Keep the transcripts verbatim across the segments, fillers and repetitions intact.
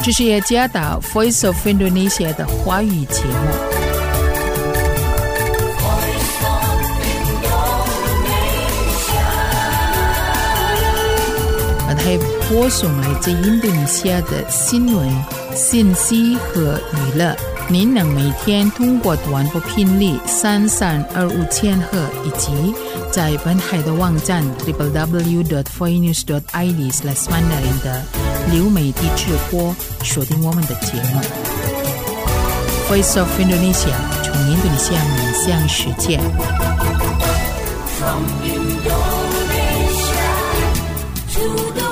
这是耶加达 Voice of Indonesia 的华语节目。还播送来自印度尼西亚的新闻、信息和娱乐。您能每天通过短波频率三三二五千赫以及在本海的网站 double-u double-u double-u dot voice news dot i d slash mandarin 的流媒体直播锁定我们的节目。Voice of Indonesia 从印度尼西亚面向世界。From Indonesia to the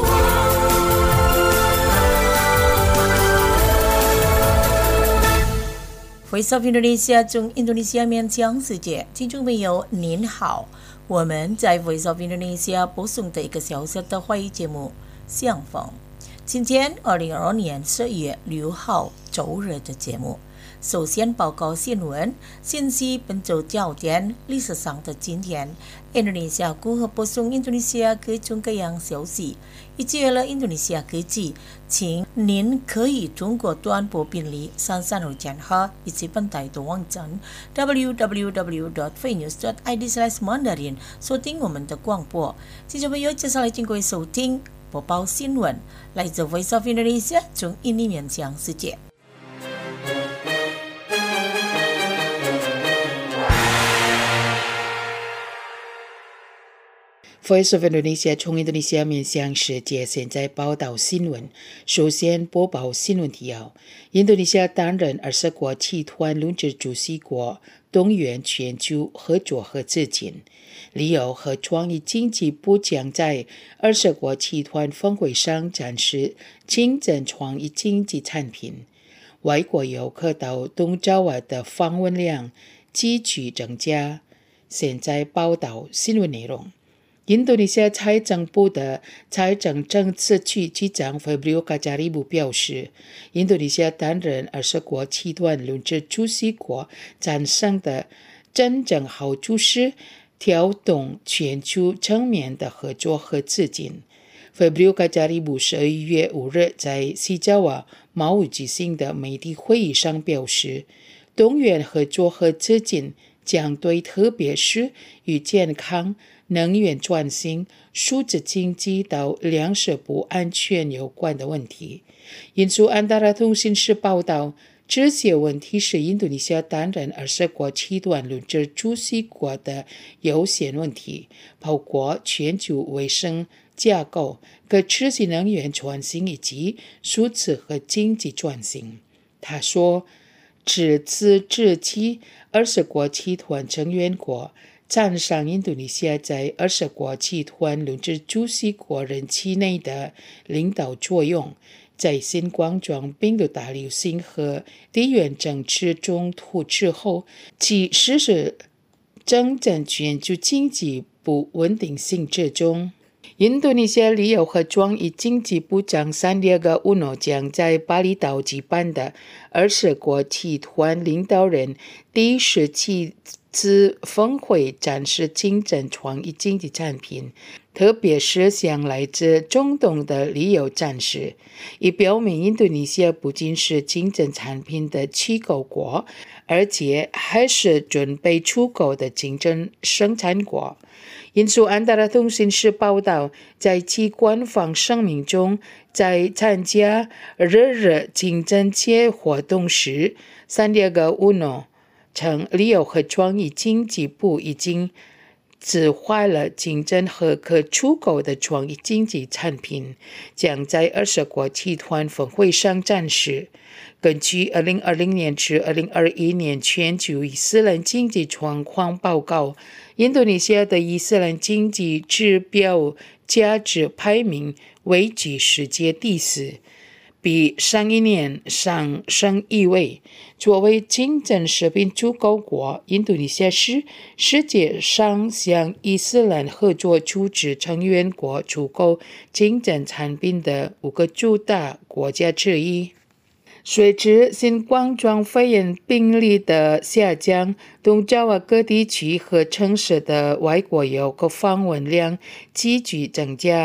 Voice of Indonesia 从印度尼西亚面向世界，听众朋友您好，我们在 Voice of Indonesia 播送的一个小时的华语节目相逢。今天二零二二年十月六号周日的节目，首先报告新闻信息，本周焦点历史上的今天，印度尼西亚如何播送印度尼西亚各种各样消息，以及了印度尼西亚科技，请您可以通过短波频率三三二千赫以及本台的网站 double-u double-u double-u dot voice news dot i d slash mandarin 收听我们的广播。听众朋友，接下来请各位收听播报新闻，来自 Voice of Indonesia 从印尼面向世界。Voice of Indonesia 从印度尼西亚面向世界，现在报道新闻。首先播报新闻提要：印度尼西亚担任二十国集团轮值主席国，动员全球合作和资金。旅游和创意经济部将在二十国集团峰会上展示精准创意经济产品。外国游客到东爪哇的访问量急剧增加。现在报道新闻内容。印度尼西亚财政部的财政政策局局长 Febrio Kajaribu 表示，印度尼西亚担任二十国集团轮值主席国产生的真正好处是调动全球层面的合作和资金。Febrio Kajaribu 十二月五日在西爪哇贸易举行的媒体会议上表示，动员合作和资金将对特别是与健康、能源转型、数字经济到粮食不安全有关的问题。印度安达拉通讯社报道，这些问题是印度尼西亚担任二十国集团轮值主席国的优先问题，包括全球卫生架构、可持续能源转型以及数字和经济转型。他说，至此之期，二十国集团成员国赞赏印度尼西亚在二十国集团轮值主席国任期内的领导作用，在新冠状病毒大流行和地缘政治冲突之后，其实施真正全球经济不稳定性之中。印度尼西亚旅游和创意经济部长三列个乌诺将在巴厘岛举办的二十国集团领导人第十七次峰会展示精准创意经济产品，特别是向来自中东的旅游展示，以表明印度尼西亚不仅是精准产品的出口国，而且还是准备出口的精准生产国。印度安达拉通讯社报道，在其官方声明中，在参加日日竞争节活动时，三列个乌诺称旅游和创意经济部已经指挥了竞争和可出口的创意经济产品，将在二十国集团峰会上展示。根据二零二零年至二零二一年全球伊斯兰经济状况报告，印度尼西亚的伊斯兰经济指标价值排名位居世界第四，比上一年上升一位。作为精准食品出口国，印度尼西亚是世界上向伊斯兰合作组织成员国出口精准产品的五个主大国家之一。随着新冠状肺炎病例的下降，东爪哇各地区和城市的外国游客访问量急剧增加。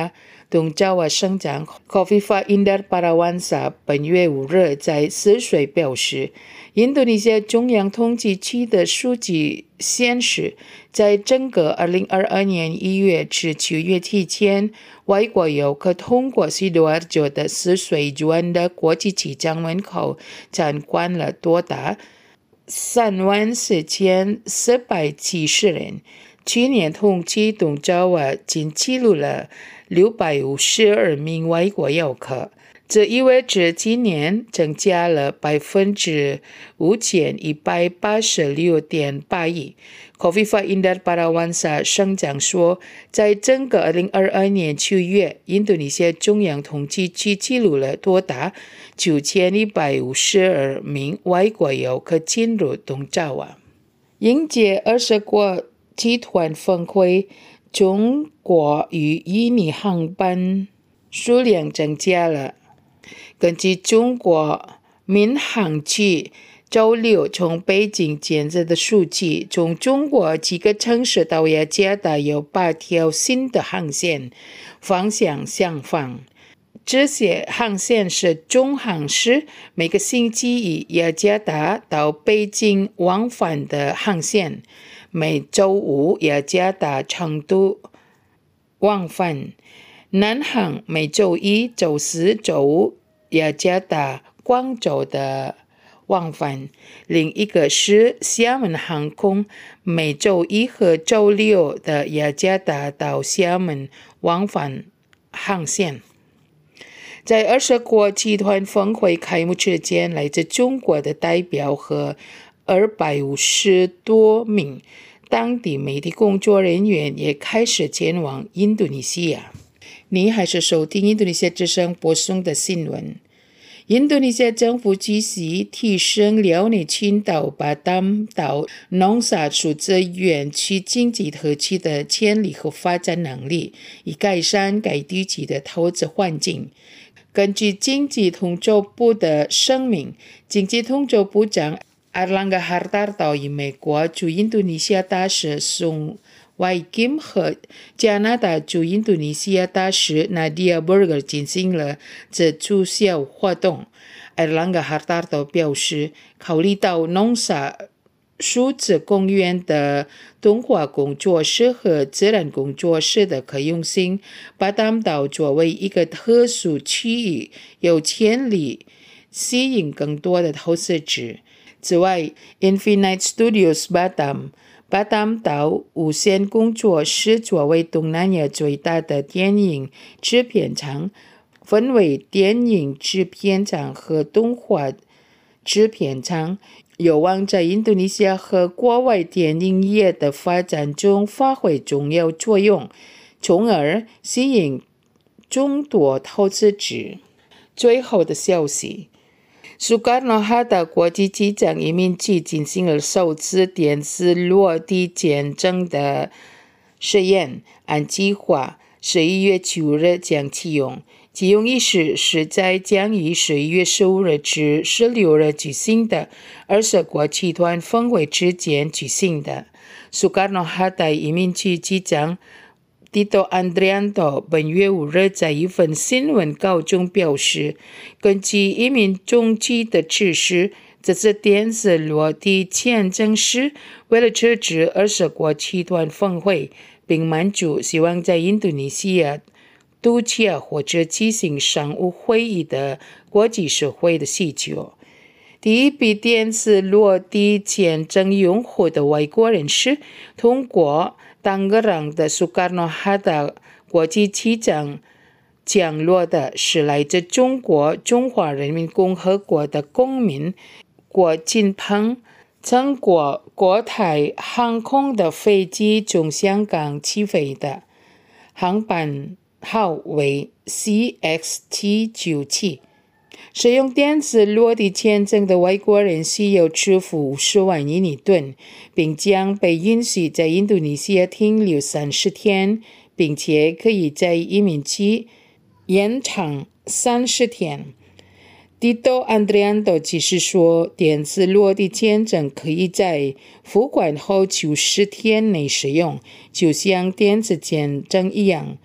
东爪哇省长 Khofifah Indar Parawansa 本月五日在泗水表示，印度尼西亚中央统计局的数据显示，在整个二零二二年一月至九月期间，外国游客通过西多尔角的泗水湾的国际机场门口参观了多达三万四千四百七十人。去年统计东爪哇仅记录了六百五十二名外国游客，这意味着今年增加了百分之五千一百八十六点八亿。Khofifah Indar Parawansa 省长说，在整个二零二二年九月，印度尼西亚中央统计局记录了多达九千一百五十二名外国游客进入东爪哇。迎接二十国集团峰会，中国与印尼航班数量增加了。根据中国民航局周六从北京监测的数据，从中国几个城市到雅加达有八条新的航线，方向相反。这些航线是中航时每个星期以雅加达到北京往返的航线，每周五雅加达成都往返。南航每周一、周四、周五雅加达、广州的往返，另一个是厦门航空每周一和周六的雅加达到厦门往返航线。在二十国集团峰会开幕之前，来自中国的代表和二百五十多名当地媒体工作人员也开始前往印度尼西亚。你还是收听印度尼西亚之声播送的新闻。印度尼西亚政府积极提升辽宁群岛巴淡岛农杀数字园区经济特区的潜力和发展能力，以改善该地区的投资环境。根据经济统筹部的声明，经济统筹部长 Airlangga Hartarto 与美国驻印度尼西亚大使宋外金和加拿大驻印度尼西亚大使 Nadia Burger 进行了这促销活动。Airlangga Hartarto 表示，考虑到农杀数字公园的动画工作室和自然工作室的可用性，巴淡岛作为一个特殊区域，有潜力吸引更多的投资者。此外 ，Infinite Studios Batam 巴淡岛无线工作室作为东南亚最大的电影制片厂，分为电影制片厂和动画制片厂，有望在印度尼西亚和国外电影业的发展中发挥重要作用，从而吸引众多投资者。最后的消息，苏卡诺哈达国际机场移民局进行了首次电子落地签证的实验，按计划十一月九日将启用。启用仪式是在将于十一月十五日至十六日举行的二十国集团峰会之前举行的。苏卡诺哈达移民局机长 Tito Andrianto 本月五日在一份新闻稿中表示，根据移民中局的指示，这次电子落地签证是为了支持二十国集团峰会，并满足希望在印度尼西亚度假或者进行商务会议的国际社会的需求。第一批电子落地签证用户的外国人士通过当格朗的苏卡诺哈达国际机场降落的是来自中国中华人民共和国的公民郭金鹏，乘过国泰航空的飞机从香港起飞的，航班号为 C X 七九七。使用电子落地签证的外国人需要支付五十万印尼盾，并将被允许在印度尼西亚停留三十天，并且可以在移民局延长三十天。Tito Andrianto 解释说，电子落地签证可以在付款后九十天内使用，就像电子签证一样。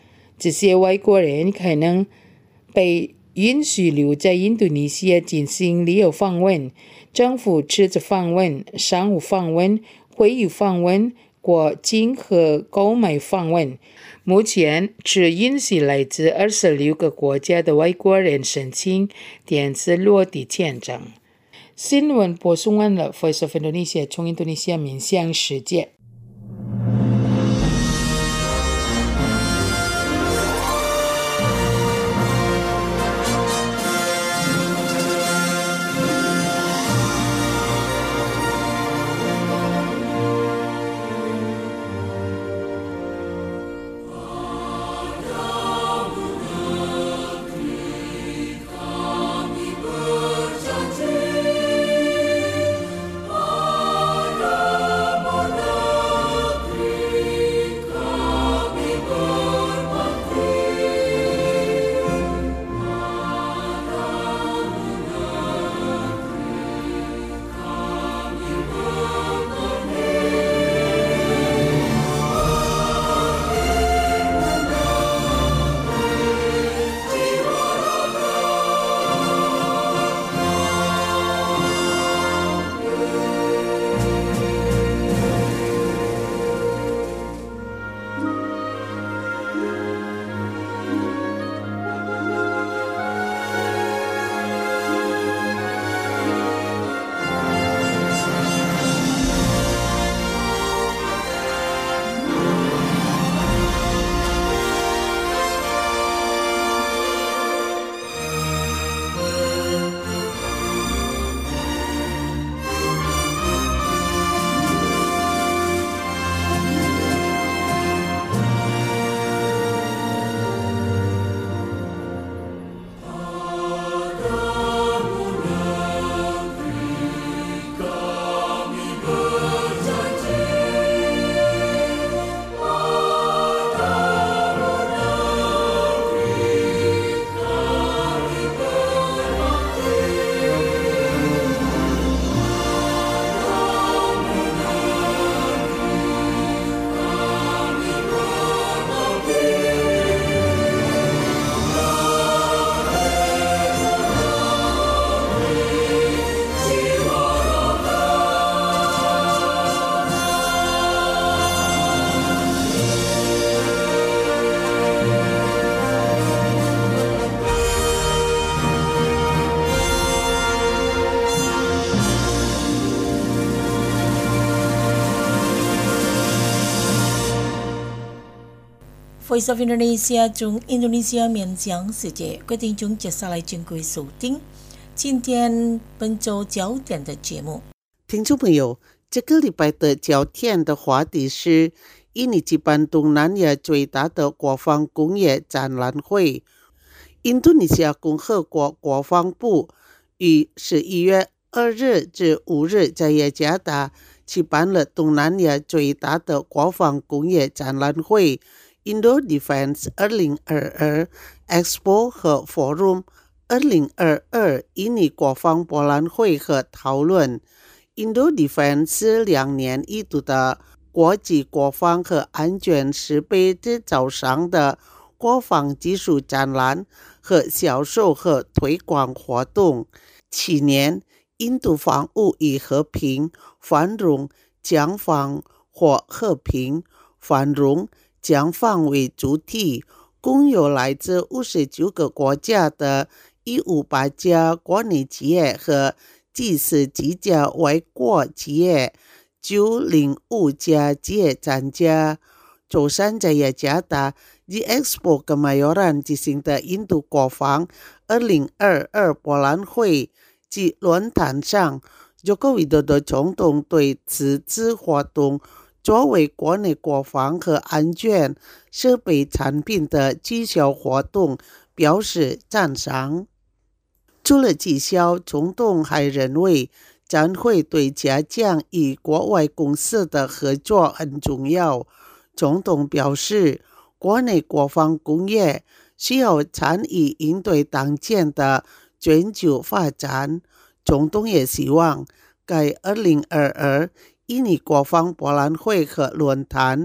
这些外国人可能被允许留在印度尼西亚进行旅游访问、政府支持访问、商务访问、会议访问、国境和购买访问。目前只允许来自二十六个国家的外国人申请电子落地签证。新闻播送完了 Voice of Indonesia 从印度尼西亚面向世界。 Voice of Indonesia 从印度尼西亚面向世界，各位听众接下来请各位收听今天本周焦点的节目。 听众朋友，这个礼拜的焦点的话题是印尼举办东南亚最大的国防工业展览会。印度尼西亚共和国国防部于十一月二日至五日在雅加达举办了东南亚最大的国防工业展览会 Indo Defense 二零二二 Expo 和 Forum 二零二二印尼国防博览会和讨论。Indo Defense 是两年一度的国际国防和安全设备制造商的国防技术展览和销售和推广活动。去年，印度防务以和平、繁荣、将防或和平、繁荣、将防为主题，共有来自五十九个国家的一百五十八家国内企业和几十几家外国企业，九百零五家企业参加。周三在雅加达 The Expo Kemayoran 举行的印度国防二零二二博览会及论坛上，佐科维多多总统对此次活动作为国内国防和安全设备产品的绩效活动表示赞赏。除了绩效，总统还认为展会对加强与国外公司的合作很重要。总统表示，国内国防工业需要参与应对当前的全球发展。总统也希望该二零二二印尼国防博览会和论坛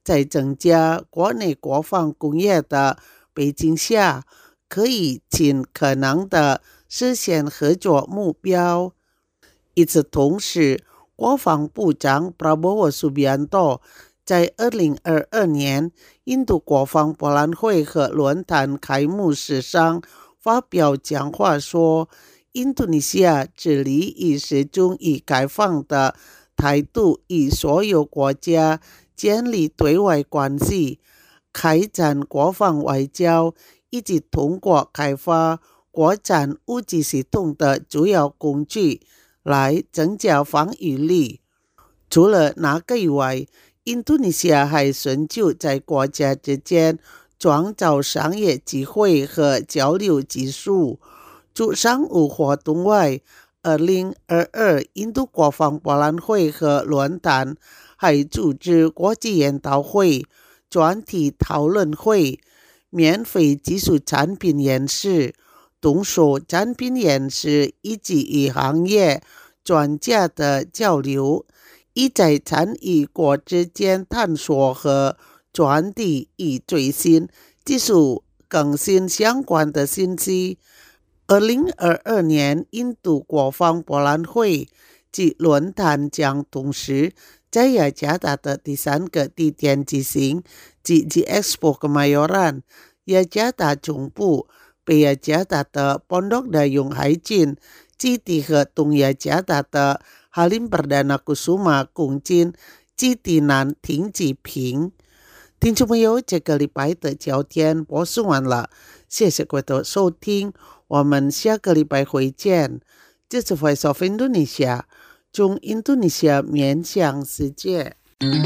在增加国内国防工业的背景下，可以尽可能的实现合作目标。与此同时，国防部长 Prabowo Subianto 在二零二二年印度国防博览会和论坛开幕式上发表讲话说，印度尼西亚致力以始终以开放的态度与所有国家建立对外关系，开展国防外交，以及通过开发国产武器系统的主要工具来增加防御力。除了那个以外，印度尼西亚还寻求在国家之间创造商业机会和交流技术。除商务活动外，二零二二印度国防博览会和论坛还组织国际研讨会、专题讨论会、免费技术产品演示、动手产品演示以及与行业专家的交流，意在参与国之间探索和传递与最新技术更新相关的信息。二零二二年印度国防博览会及论坛将同时在雅加达的第三个地点举行，即 G-Expo Kemayoran。雅加达总部北雅加达的 Pondok Dayung Haijin基地和东雅加达的 Halim Perdana Kusuma 共进基地南停机坪。听众朋友，这个礼拜的焦点播送完了，谢谢各位的收听，我们下个礼拜会见。这是 Voice of Indonesia， 从印度尼西亚面向世界。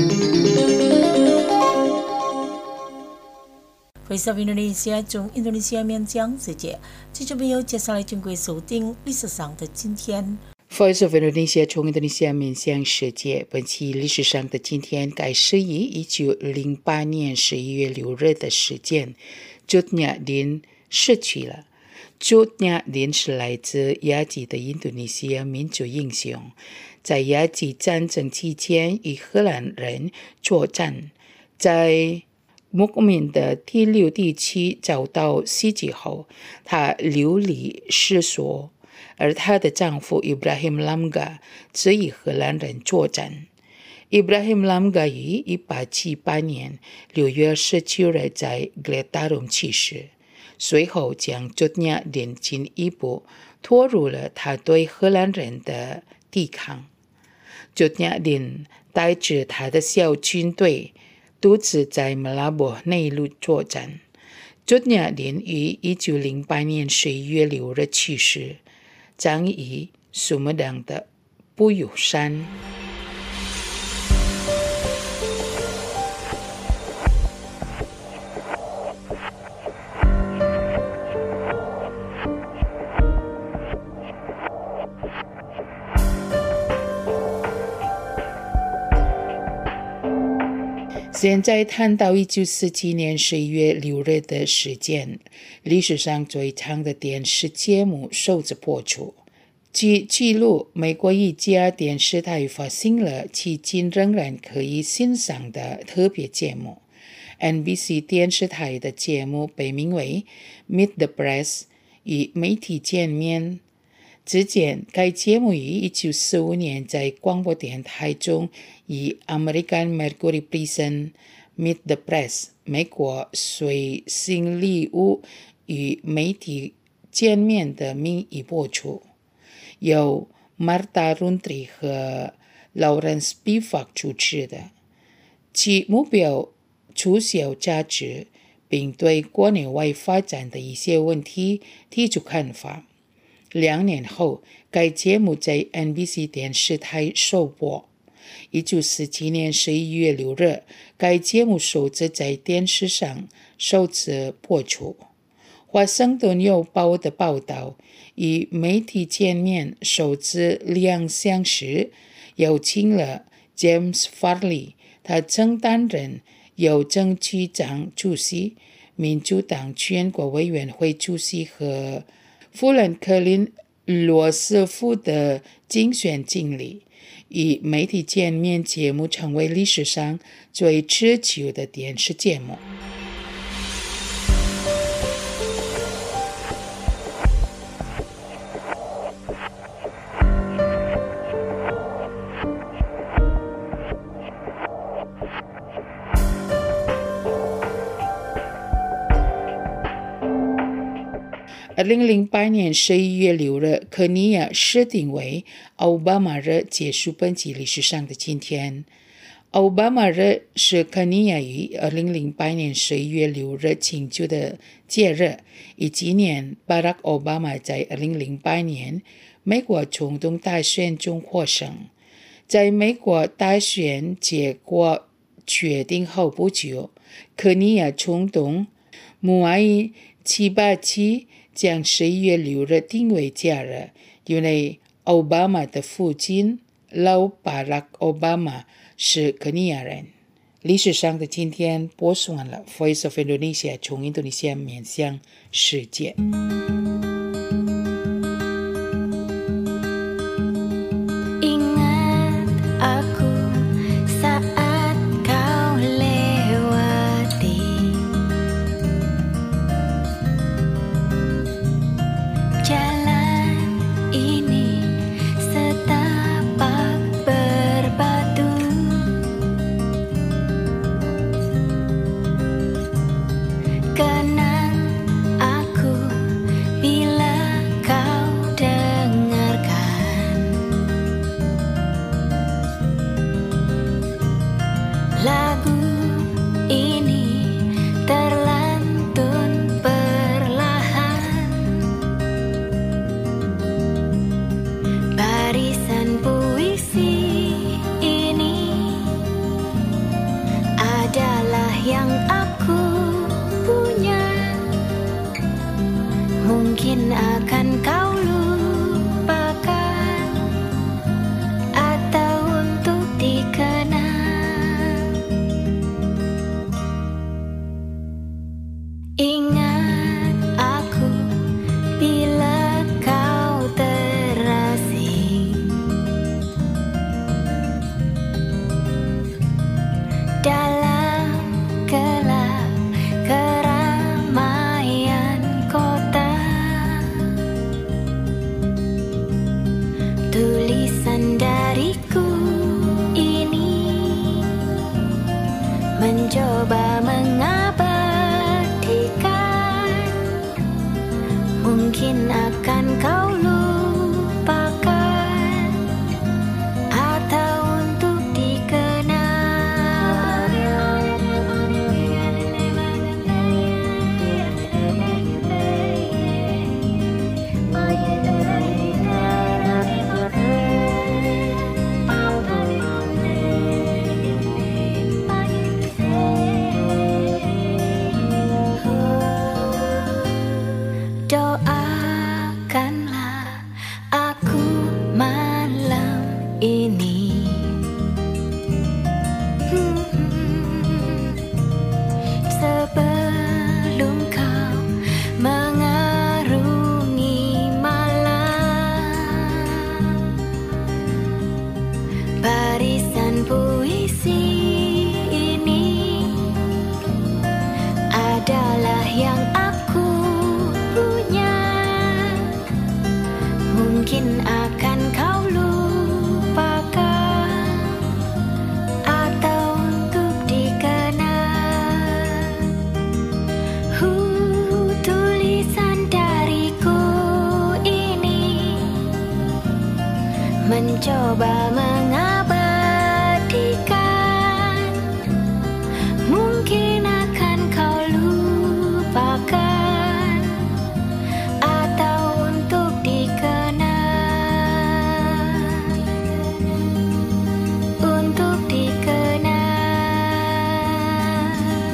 Voice of Indonesia 从印度尼西亚面向世界，听众朋友，接下来请各位收听历史上的今天。 Voice of Indonesia 从印度尼西亚面向世界，本期历史上的今天该是以一九零八年十一月六日的事件。Cut Nyak-Dien逝去了。Cut Nyak-Dien是来自雅吉的印度尼西亚民族英雄，在雅吉战争期间与荷兰人作战，在穆克敏的第六地区遭到袭击后，他流离失所，而她的丈夫 Ibrahim Lamga 则与荷兰人作战。Ibrahim Lamga 于一八七八年六月十九日在 Gletarum 去世，随后将 Cut Nyak-Dien 进一步拖入了他对荷兰人的抵抗。Cut Nyak-Dien 带着他的小军队独自在马拉博内陆作战。Cut Nyak-Dien于一九零八年十一月六日去世，葬于苏门答的布友山。现在谈到一九四七年十一月六日的事件，历史上最长的电视节目首次播出。据记录，美国一家电视台发行了迄今仍然可以欣赏的特别节目。N B C 电视台的节目被名为 Meet the Press 与媒体见面。之前，该节目于一九四五年在广播电台中以 American Mercury Prison Meet the Press 美国随行礼物与媒体见面的名义播出，由 Martha Rountree 和 Lawrence Spivak 主持的，其目标促销价值，并对国内外发展的一些问题提出看法。两年后，该节目在 N B C 电视台首播。一九四七年十一月六日，该节目首次在电视上首次播出。华盛顿邮报的报道，与媒体见面首次亮相时，邀请了 James Farley， 他曾担任邮政局长主席、民主党全国委员会主席和富兰克林·罗斯福的竞选经理， 以媒体见面节目成为历史上最持久的电视节目。二零零八年十一月六日，肯尼亚设定为奥巴马日，结束本纪历史上的今天。奥巴马日是肯尼亚于二零零八年十一月六日庆祝的节日，以纪念巴拉克·奥巴马在二零零八年美国总统大选中获胜。在美国大选结果确定后不久，肯尼亚总统穆阿伊齐巴齐将十一月六日定为假日，因为奥巴马的父亲老巴拉克·奥巴马是肯尼亚人。历史上的今天播送完了 Voice of Indonesia 从印度尼西亚面向世界。 Mungkin akan kau lupakan atau untuk dikenang. Ingat aku bila kau terasing dalam gelap keramaian kota. Tulisan dariku ini mencoba mengabadikan, mungkin akan kau lupakan atau untuk dikenang. Doakanlah aku malam ini, sebelum kau mengarungi malam. Barisan puisi ini adalah yang aku punya. Mungkin akan kau lupakan atau untuk dikenang. Huh, tulisan dariku ini mencoba mengabadikan, mungkin akan kau lupakan atau untuk dikenang, untuk dikenang,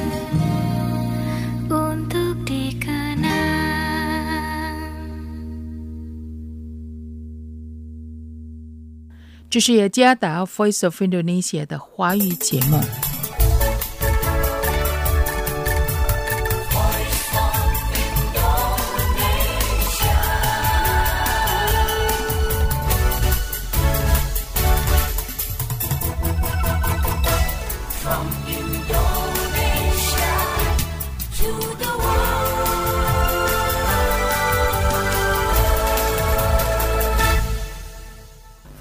untuk dikenang. 这是雅加达 Voice of Indonesia 的华语节目。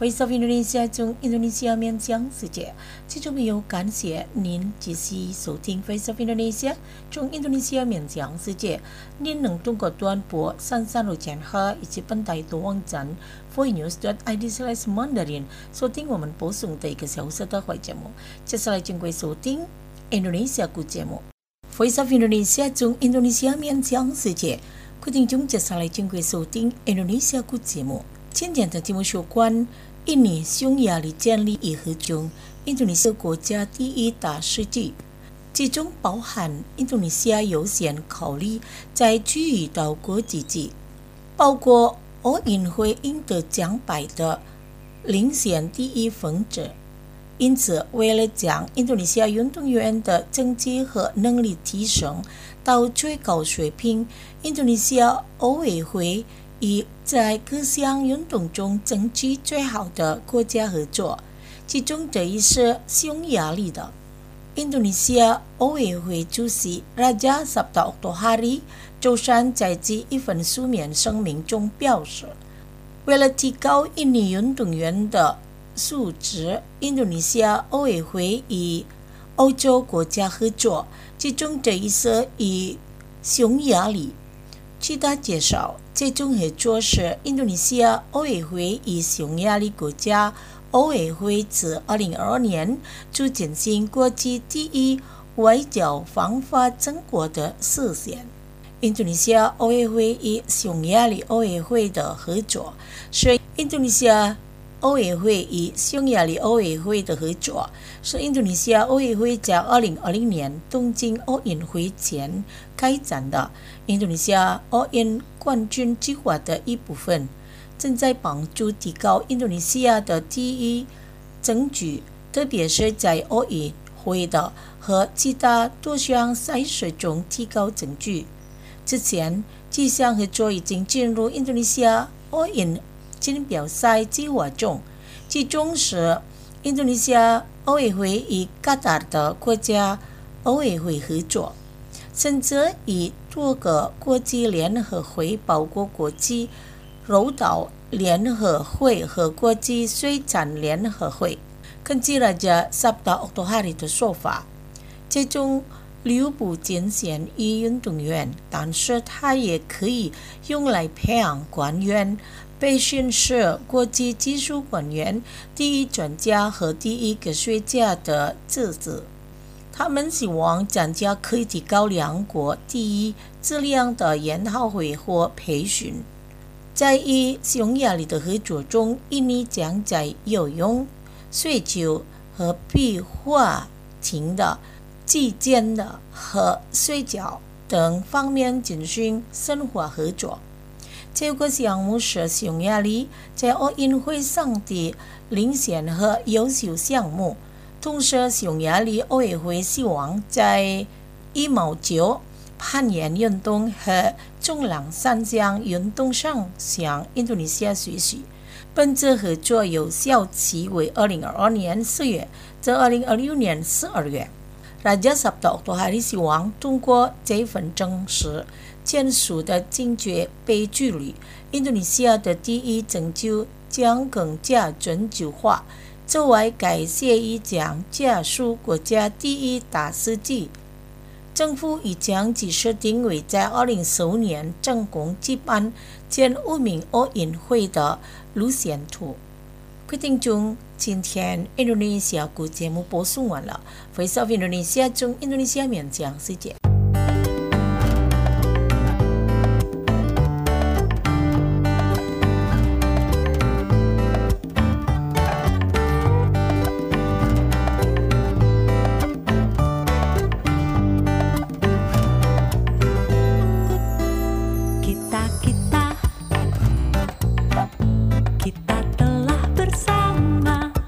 Voice of Indonesia 中印度尼西亚面向世界，最重要感谢您继续收听 Voice of Indonesia 中印度尼西亚面向世界。您能通过短波三三六千赫以及本台的网站 voinews dot i d slash mandarin 收听我们播送的一个小时的华语节目。接下来请各位收听 Indonesia 故节目。Voice of Indonesia 中印度尼西亚面向世界，各位听众接下来请各位收听 Indonesia 故节目。今天的节目有关印尼匈牙利建立以和中印度尼西亚国家第一大事记，其中包含印度尼西亚优先考虑在区域到国际级，包括奥运会赢得奖牌的领先第一分子。因此，为了将印度尼西亚运动员的成绩和能力提升到最高水平，印度尼西亚奥委会以在各项运动中争取最好的国家合作，其中这一是匈牙利的。印度尼西亚奥委会主席 Raja Sabta Oktohari 周三在其一份书面声明中表示，为了提高印尼运动员的素质，印度尼西亚奥委会与欧洲国家合作，其中这一是与匈牙利。据他介绍，这种合作是印度尼西亚奥委会与匈牙利国家奥委会自二零二二年就进行国际第一外交方法成果的实现。印度尼西亚奥委会与匈牙利奥委会的合作是印度尼西亚奥委会与匈牙利奥委会的合作是印度尼西亚奥委会在二零二零年东京奥运会前开展的印度尼西亚奥运冠军计划的一部分，正在帮助提高印度尼西亚的第一证据，特别是在奥运会的和其他多项赛事中提高证据。之前，这项合作已经进入印度尼西亚奥运锦标赛计划中，其中是印度尼西亚奥委会与卡塔尔的国家奥委会合作，甚至与多个国际联合会，包括国际柔道联合会和国际水产联合会。根据Raja Sabta Oktohari的说法，这种留不仅限于运动员，但是它也可以用来培养官员，培训是国际技术官员、第一专家和第一科学家的资质。他们希望专家可以提高两国第一质量的研讨会或培训。在与匈牙利的合作中，印尼将在游泳、水球和壁画艇的击剑的和水饺等方面进行深化合作。这个项目是匈牙利在奥运会上的领先和优秀项目，同时匈牙利奥委会希望在羽毛球、攀岩运动和冲浪三项运动上向印度尼西亚学习。本次合作有效期为二零二二年四月至二零二六年十二月。Raja Sabta Oktohari希望通过这份正式签署的精确悲剧里，印度尼西亚的第一成就将更加专注化。此外，该协议将加速国家第一大事记。政府已将其设定为在二零四五年成功举办前五名奥运会的路线图。各位听众，今天印度尼西亚故节目播送完了。Voice of Indonesia 中印度尼西亚面向世界。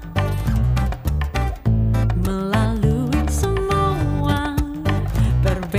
Melalui semua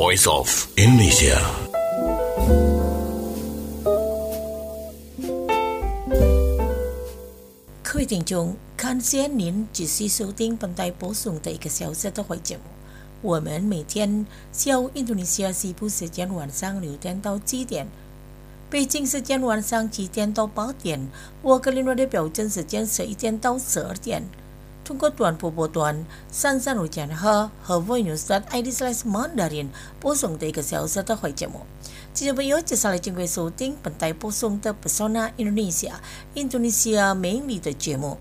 Voice of Indonesia。 各位听众，感谢您继续收听本台播送的一个小时的会节目。我们每天下午印度尼西亚西部时间晚上六点到七点，北京时间晚上七点到八点，我格林诺的标准时间十一点到十二点，通过短波波段三三五减二和 voinews.id slash mandarin 播送的一个小时的会节目。听众朋友，接下来请各位收听本台播送的 Pesona Indonesia 印度尼西亚美丽的节目。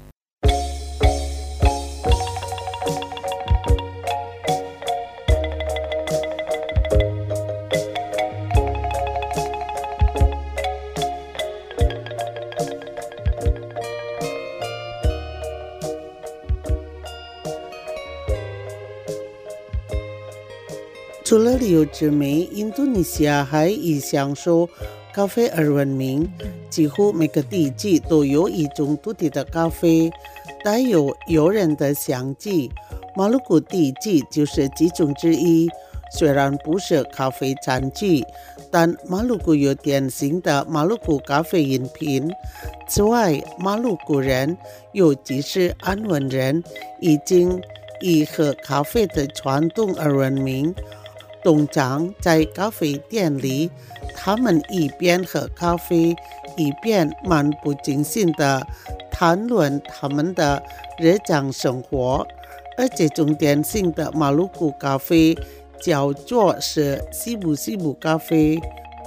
除了旅游之美，印度尼西亚还以享受咖啡而闻名，几乎每个地区都有一种独特的咖啡，带有诱人的香气。马鲁古地区就是其中之一。虽然不是咖啡产区，但马鲁古有典型的马鲁古咖啡饮品。此外，马鲁古人，尤其是安文人，已经以喝咖啡的传统而闻名。通常在咖啡店里，他们一边喝咖啡，一边漫不经心地谈论他们的日常生活。而这种典型的马鲁古咖啡叫做是西部西部咖啡。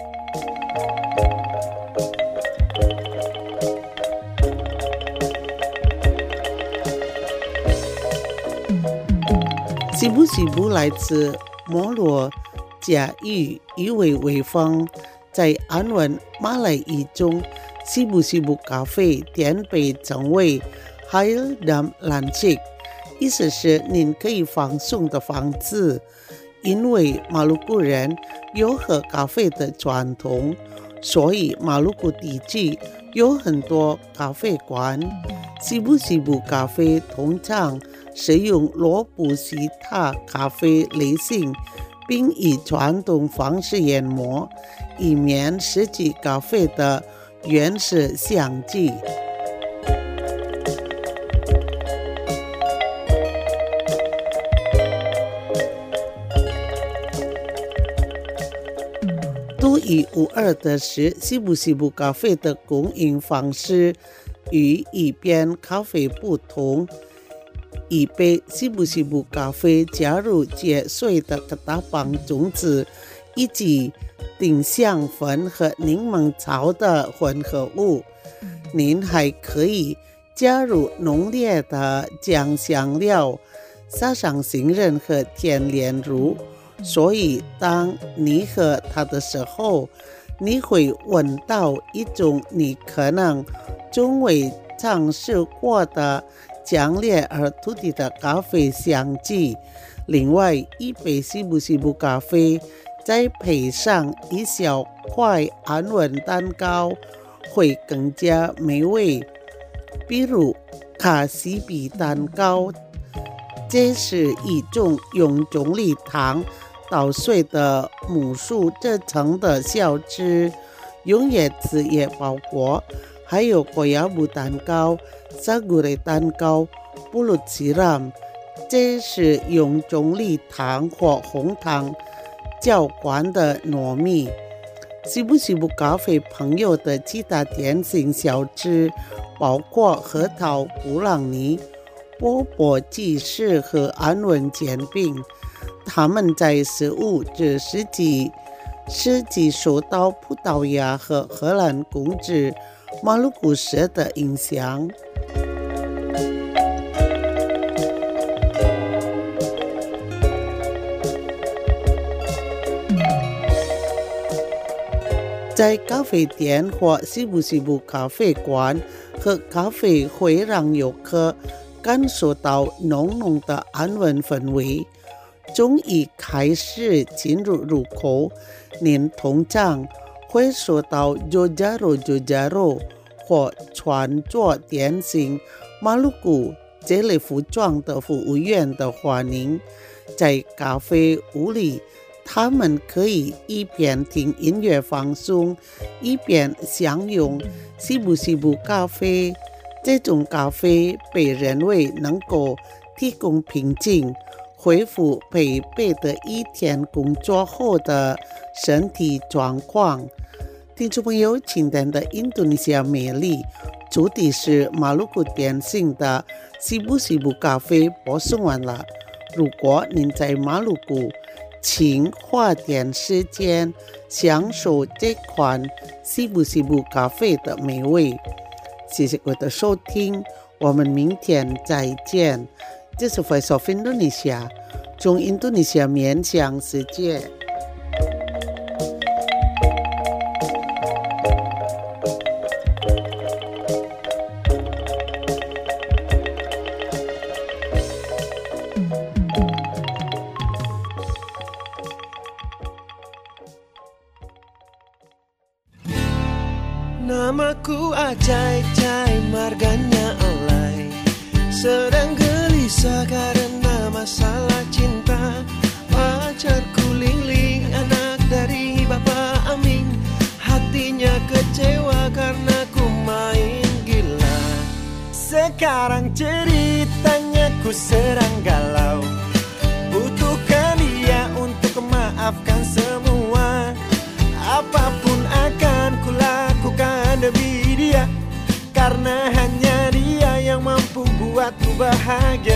西部西部来自摩洛加语，意为微风。在安文马来语中，西部西部咖啡店被称为 Hail Dam Lancik， 意思是您可以放松的房子。因为马鲁古人有喝咖啡的传统，所以马鲁古地区有很多咖啡馆。西部西部咖啡通常使用罗布西塔咖啡类型，并以传统方式研磨，以免失去咖啡的原始香气。独一无二的是，西部西部咖啡的供应方式与一般咖啡不同。一杯西部西部咖啡加入结碎的可达棒种子以及丁香粉和柠檬草的混合物。您还可以加入浓烈的酱香料，撒上杏仁和甜莲乳。所以当你喝它的时候，你会闻到一种你可能从未尝试过的强烈而独特的咖啡香气。另外，一杯西部西部咖啡再配上一小块安稳蛋糕，会更加美味。比如卡西比蛋糕，这是一种用中立糖捣碎的木薯制成的小吃，用叶子也包裹。还有果芽木蛋糕、萨古雷蛋糕、布鲁奇ram这是用中立糖或红糖搅拌的糯米。西部西部咖啡朋友的其他点心小吃包括核桃布朗尼、波波鸡翅和安文煎饼。他们在十五至十几世纪受到葡萄牙和荷兰控制马鲁古式的影响。在咖啡店或西部西部咖啡馆喝咖啡会让游客感受到浓浓的安稳氛围。从一开始进入入口，您通常会受到 Jojaro Jojaro 或穿着典型马鲁古这类服装的服务员的欢迎。在咖啡屋里， 他们可以一边听音乐放松，一边享用西部西部咖啡。这种咖啡被认为能够提供平静，恢复疲惫的一天工作后的身体状况。听众朋友，今天的印度尼西亚美丽主题是马鲁古典型的西部西部咖啡播送完了。如果您在马鲁古，请花点时间享受这款西部西部咖啡的美味。谢谢各位的收听，我们明天再见。这是 Voice of Indonesia， 从印度尼西亚面向世界。 Namaku Acai, Cai marganya alay. Sedang gelisah karena masalah cinta. Pacarku Ling-Ling, anak dari Bapak Aming. Hatinya kecewa karena ku main gila. Sekarang ceritanya ku serang galau. Butuhkan dia untuk memaafkan semua. Apapun akan kulakukan demi dia, karena hanya dia yang mampu buatku bahagia.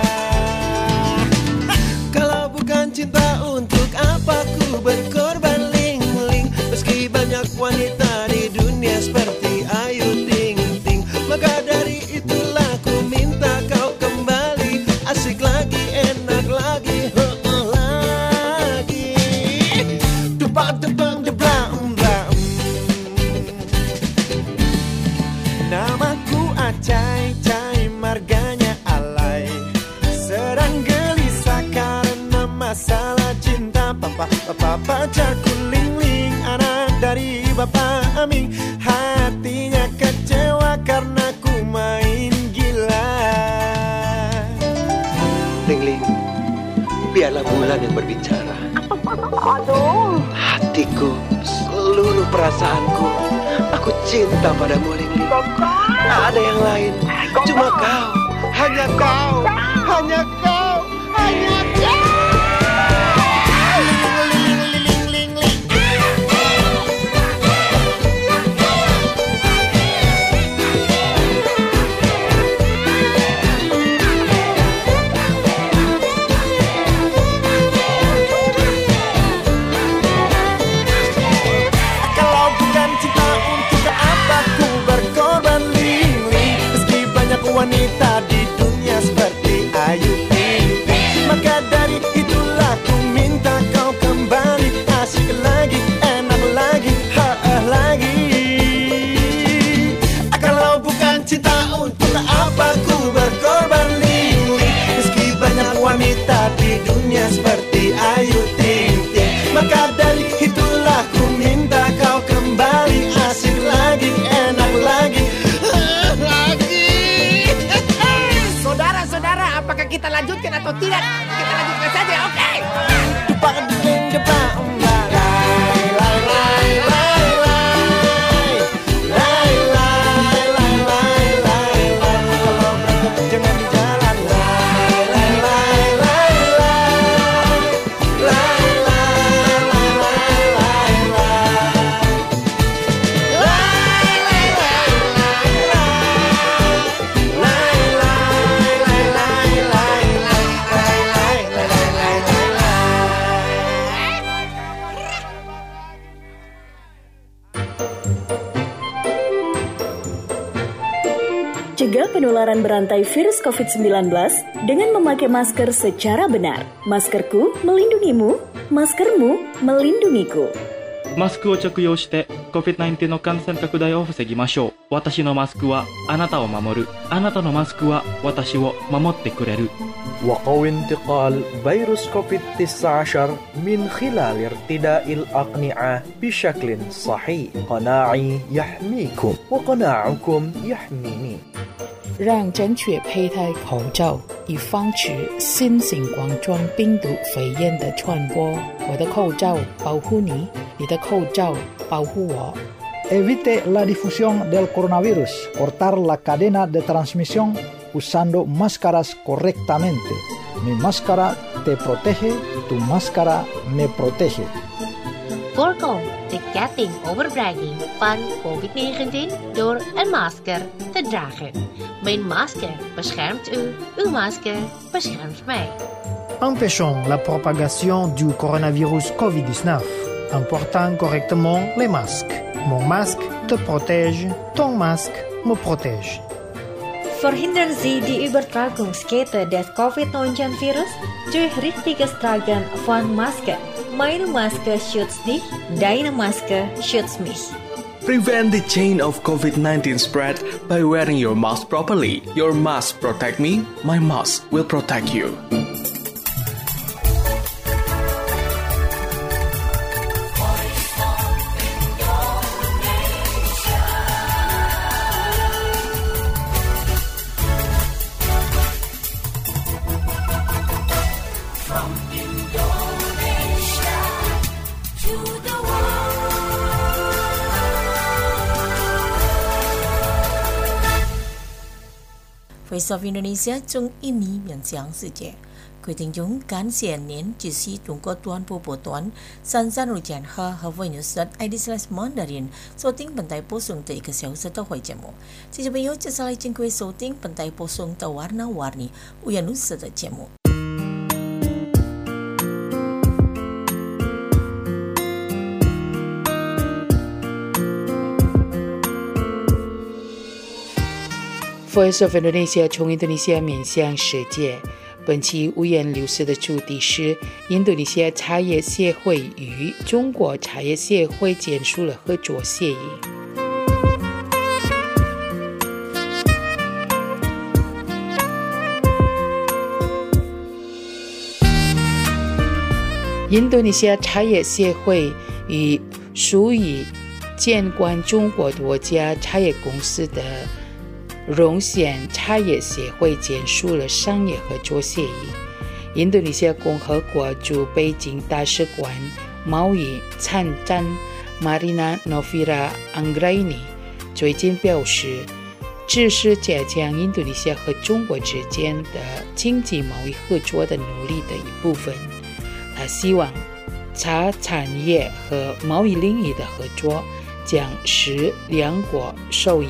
Kalau bukan cinta, untuk apa ku berkorban Ling-Ling? Meski banyak wanita di dunia seperti Ayu Ting-Ting, maka dari itulah ku minta kau kembali. Asik lagi, enak lagi, oh, lagi. Depak-depak Namaku Acai, Cai marganya alay. Sedang gelisah karena masalah cinta. Papa, papa pacarku Ling-Ling, anak dari Bapak Aming. Hatinya kecewa karena ku main gila. Ling-Ling, biarlah bulan yang berbicara. Aduh, hatiku, seluruh perasaanku, aku cinta padamu Ling-Ling. Tak ada yang lain, cuma kau, hanya kau, hanya kau, hanya kau. Wanita di dunia seperti Ayu Ting-Ting, maka dari itulah ku minta kau kembali. Asik lagi, enak lagi, ha-ha lagi. Kalau bukan cinta, untuk apa ku berkorban Ling-Ling? Meski banyak wanita di dunia seperti Ayu Ting-Ting, maka dari itulah ku minta kau kembali. Asik lagi, enak lagi, ha-ha lagi. Saudara-saudara, apakah kita lanjutkan atau tidak? Kita lanjutkan saja, oke? Okay. Cegah penularan berantai virus covid sembilan belas dengan memakai masker secara benar. Maskerku melindungimu, maskermu melindungiku. マスクを着用して コビッドナインティーン の感染拡大を防ぎましょう。私のマスクはあなたを守る。あなたのマスクは私を守ってくれる。 وقو انتقال فيروس كوفيد تسعة عشر من خلال ارتداء الأقنعة بشكل صحيح. قناعي يحميكم وقناعكم يحميني. 让正确佩戴口罩以防止新型冠状病毒肺炎的传播。我的口罩保护你，你的口罩保护我。 Evite la difusión del coronavirus. Cortar la cadena de transmisión usando máscaras correctamente. Mi máscara te protege, tu máscara me protege. Voorkom de ketting overbrenging van covid negentien door een masker te dragen. Mijn masker beschermt u, uw masker beschermt mij. Empêchons la propagation du coronavirus covid dix-neuf en portant correctement les masques. Mon masque te protège, ton masque me protège. Verhindern Sie die Übertragungskette des covid neunzehn virus durch richtiges Tragen von Maske. Meine Maske schützt dich, deine Maske schützt mich. Prevent the chain of covid nineteen spread by wearing your mask properly. Your mask protect me, my mask will protect you. Voice of Indonesia 中印尼面向世界，各位听众，感谢您支持中国短波波段三三六点二和 Voice.I D slash Mandarin 收听本台播送的一个小时的会节目。接着又接下来请各位收听本台播送的 Warna-Warni Uyan Nusa 的节目。 Voice of Indonesia 从印度尼西亚面向世界。本期五颜六色的主题是印度尼西亚茶叶协会与中国茶叶协会签署了合作协议。印度尼西亚茶叶协会与属于监管中国多家茶叶公司的荣县茶叶协会签署了商业合作协议。印度尼西亚共和国驻北京大使馆贸易参赞 Marina Novira Anggraini 最近表示，这是加强印度尼西亚和中国之间的经济贸易合作的努力的一部分。他希望茶产业和贸易领域的合作将使两国受益。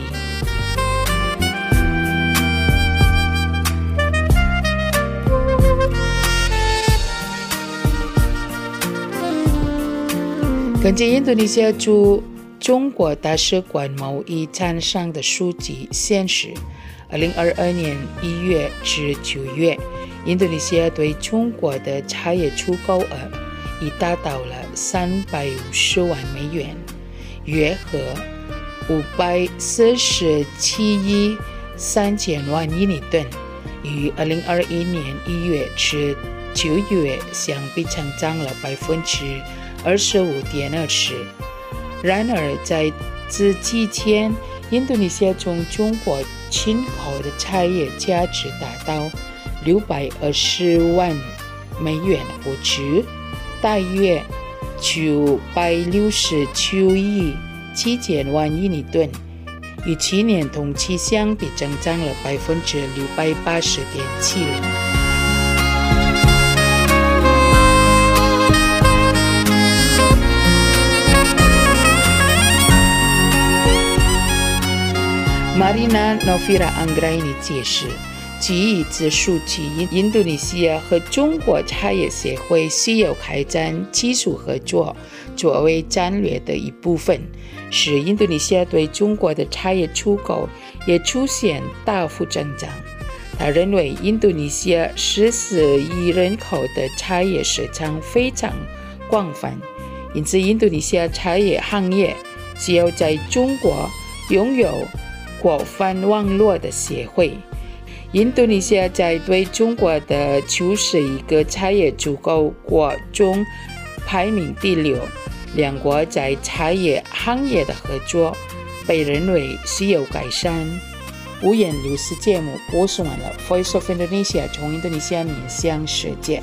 根据印度尼西亚驻中国大使馆贸易参商的数据显示，二零二二年一月至九月，印度尼西亚对中国的茶叶出口额已达到了三百五十万美元，约合五百四十七亿三千万印尼吨，与二零二一年一月至九月相比成长了百分之二十五点二十。然而，在此期间，印度尼西亚从中国进口的茶叶价值达到六百二十万美元，或值大约九百六十九亿七千万印尼吨，与去年同期相比增长了百分之六百八十点七零。Marina Novira Anggraini 解释，基于此数据，印度尼西亚和中国茶叶协会需要开展技术合作，作为战略的一部分，使印度尼西亚对中国的茶叶出口也出现大幅增长。他认为，印度尼西亚十四亿人口的茶叶市场非常广泛，因此印度尼西亚茶叶行业需要在中国拥有广泛网络的协会。印度尼西亚在对中国的九十一个茶叶出口国中排名第六，两国在茶叶行业的合作被认为需要改善。 无眼流失节目播送完了 Voice of Indonesia 从印度尼西亚面向世界。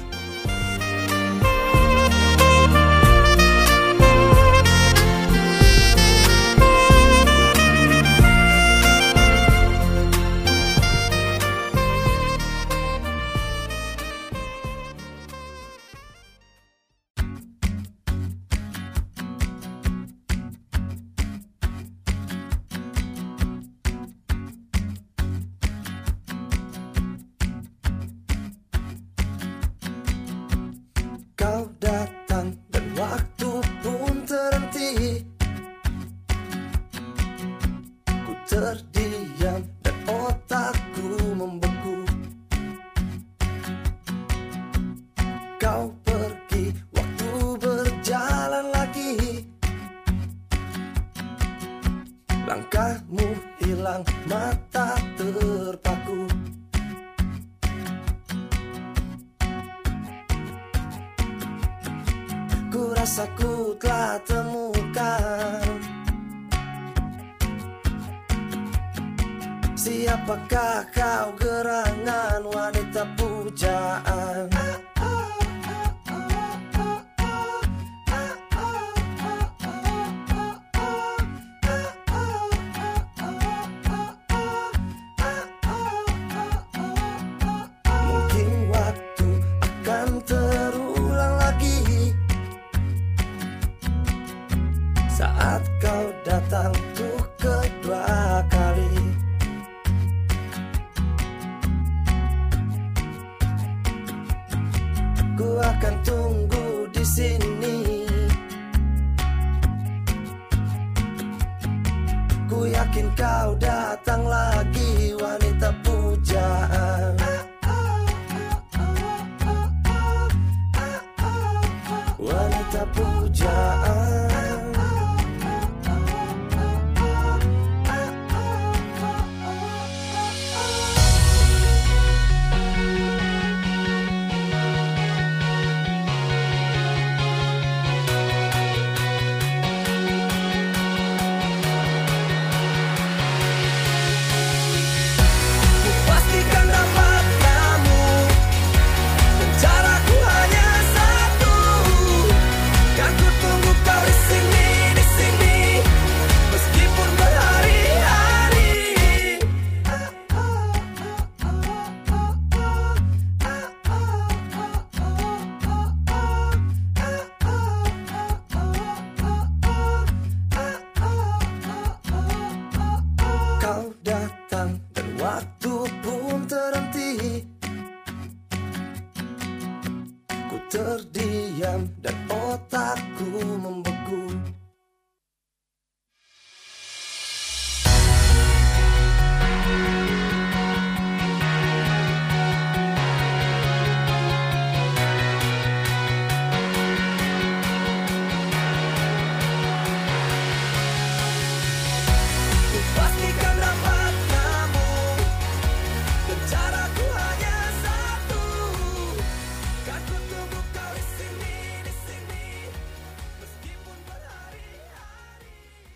Kau datang dan waktu pun terhenti. Ku terdiam dan otakku membeku. Kau pergi, waktu berjalan lagi. Langkahmu hilang, mata terpaku. Ku rasa ku telah temukan siapakah kau, gerangan wanita pujaan. Mungkin waktu akan terulang lagi saat kau datang tuh kedua kali. Ku akan tunggu di sini. Ku yakin kau datang lagi, wanita pujaan. Wanita pujaan. Pastikan dapat kamu, dan caraku hanya satu. Kan ku tunggu kau di sini, di sini, meskipun berhari-hari. Kau datang dan waktu pun terhenti. Ku terdiam dan otakku membeku. Ku pastikan dapat kamu, dan caraku hanya satu. Kan ku tunggu kau di sini, di sini, meskipun berhari-hari.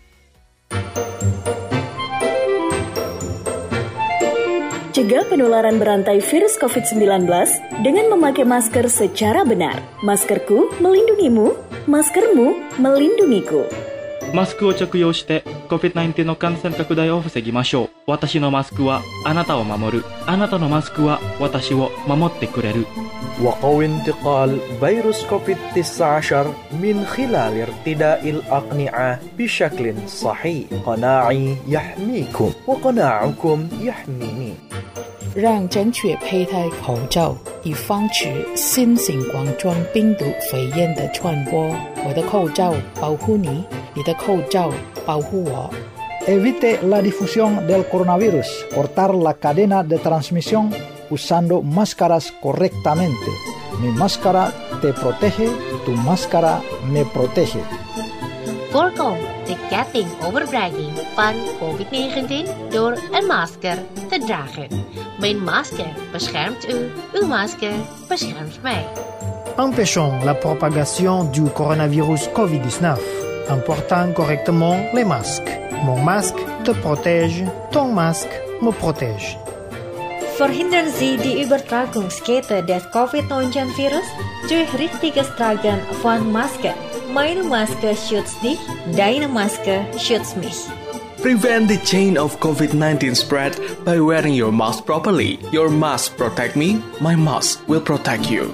Cegah penularan berantai virus covid sembilan belas dengan memakai masker secara benar. Maskerku melindungimu, maskermu melindungiku. マスクを着用して コビッドナインティーン の感染拡大を防ぎましょう。私のマスクはあなたを守る。あなたのマスクは私を守ってくれる。 وقوي انتقال فيروس كوفيد تسعة عشر من خلال ارتداء الأقنعة بشكل صحيح. قناعي يحميكم وقناعكم يحميني. 让正确佩戴口罩，以防止新型冠状病毒肺炎的传播。我的口罩保护你，你的口罩保护我。 Evite la difusión del coronavirus. Cortar la cadena de transmisión usando máscaras correctamente. Mi máscara te protege, tu máscara me protege. Voorkom de ketting overbrenging van covid negentien door een masker te dragen. Mijn masker beschermt u, uw masker beschermt mij. Empêchons la propagation du coronavirus covid dix-neuf en portant correctement les masques. Mon masque te protège, ton masque me protège. Verhindern Sie die Übertragungskette des Covid neunzehn Virus durch richtiges Tragen von Maske. Meine Maske schützt dich, deine Maske schützt mich. Prevent the chain of COVID nineteen spread by wearing your mask properly. Your mask protect me, my mask will protect you.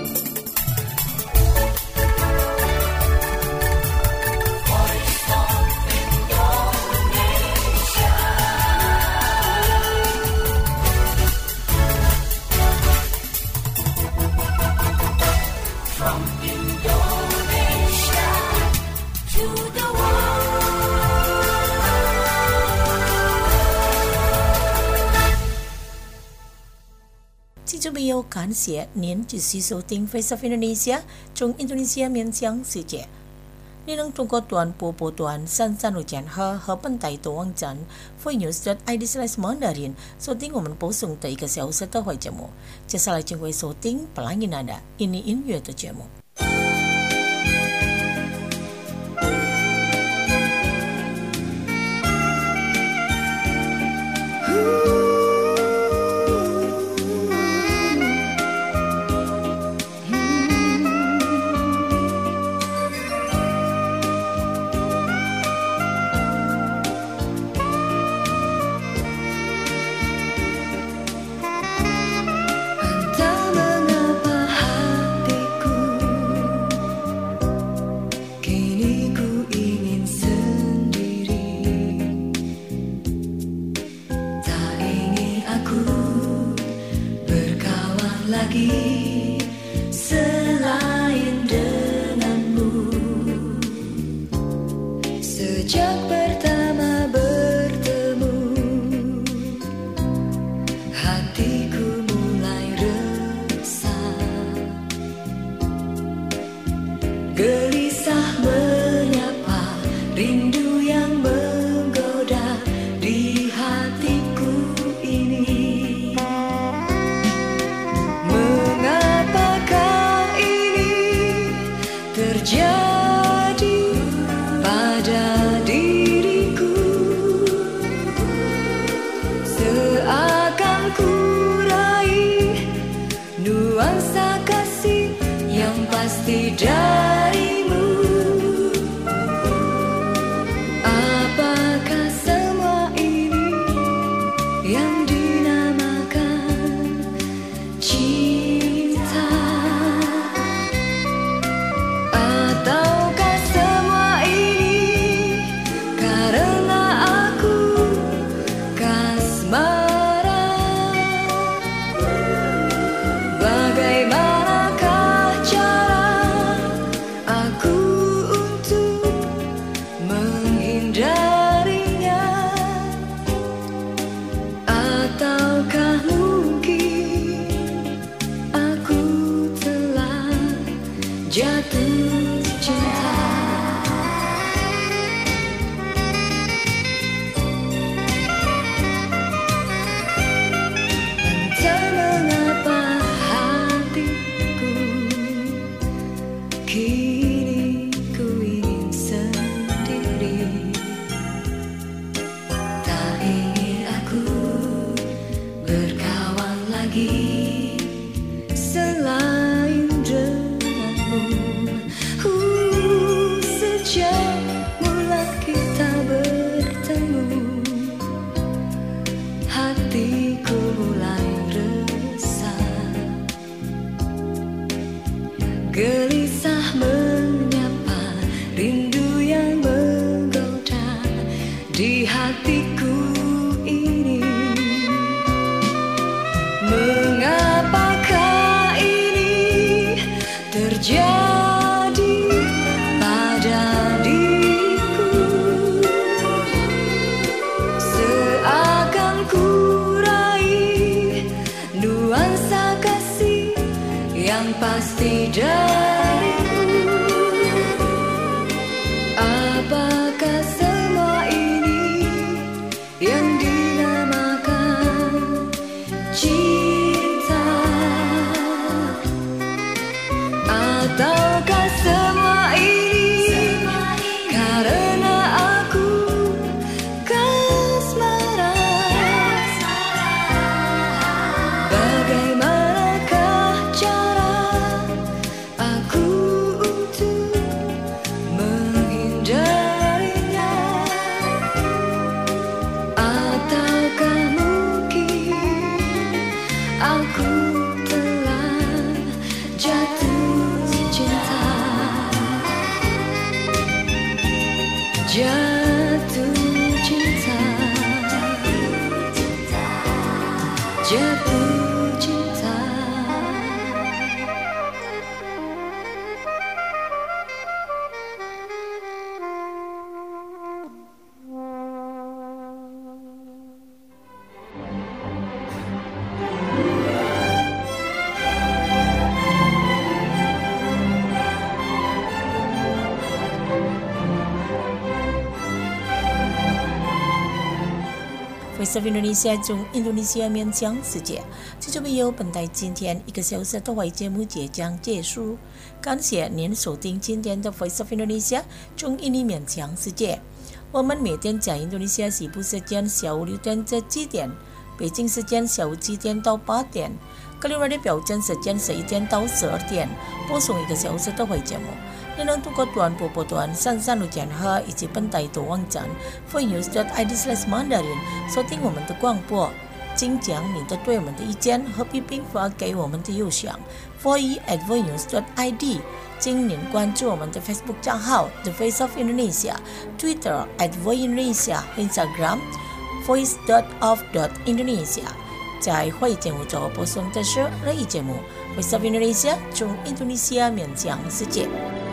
感谢您继续收听 Face of Indonesia 从印度尼西亚面向世界。您能通过短波波段三三六减赫和本台的网站 voinews dot i d slash mandarin 收听我们播送的一个小时的会节目。接下来请会收听 Pelangi Nada ini 音乐的节目。 Ataukah semua ini Voice of Indonesia 中印度尼西亚面讲世界，这就没有本台今天一个小时的外节目即将结束。感谢您收听今天的 Voice of Indonesia 中印尼面讲世界。我们每天在印度尼西亚西部时间下午六点至七点，北京时间下午七点到八点，格林威治标准时间十一点到十二点，播送一个小时的外节目。您能通过短波波段三三六点二以及本台的网站 voinews dot i d slash mandarin 收听我们的广播，请将您的对我们的意见和批评发给我们的邮箱 voice at voinews dot i d。请您关注我们的 Facebook 账号 The Face of Indonesia、Twitter at voice Indonesia、Instagram voice dot of dot Indonesia。在会节目中播送的是热议节目 Voice of Indonesia 中印度尼西亚面讲世界。